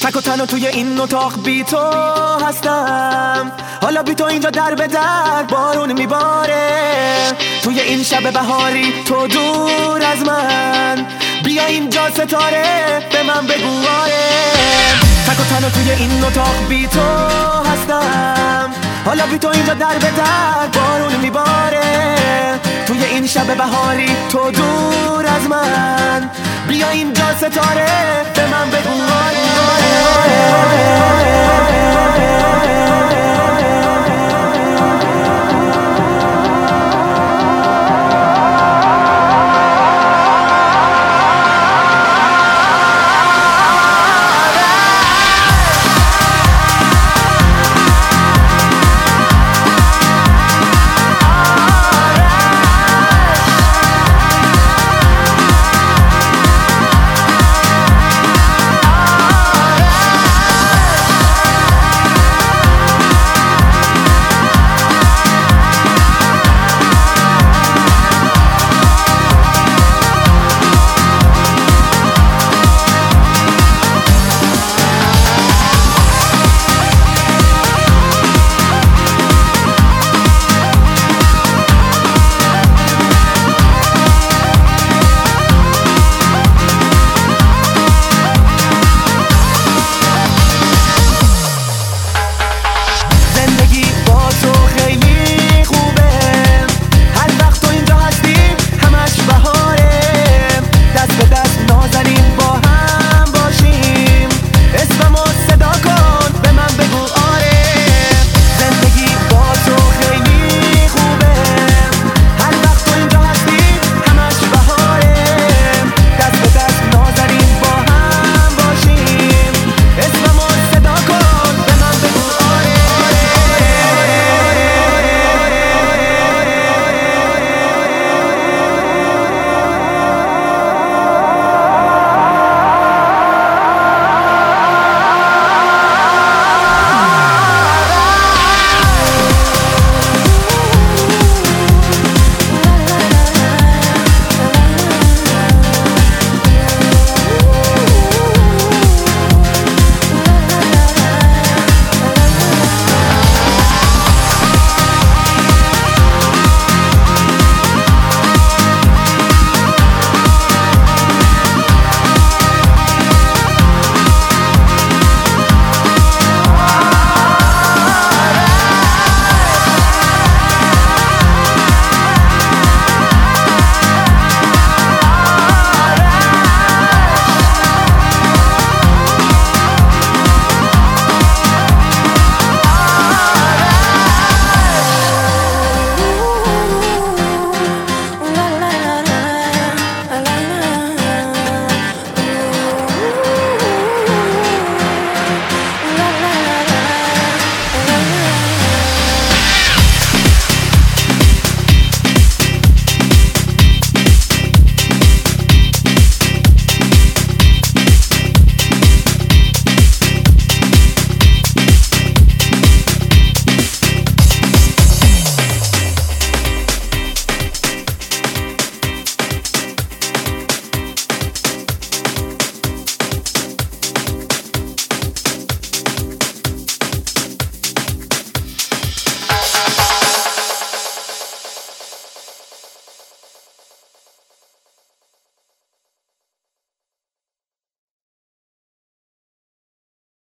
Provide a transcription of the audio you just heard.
تک و تنها توی این اتاق بی تو هستم، حالا بی تو اینجا در به در بارون میباره. توی این شب بهاری تو دور از من، بیا اینجا ستاره به من بگو آره. تک و تنها توی این اتاق بی تو هستم، حالا بی تو اینجا در به در بارون میباره. توی این شب بهاری تو دور از من، بیا اینجا ستاره به من بگو آره.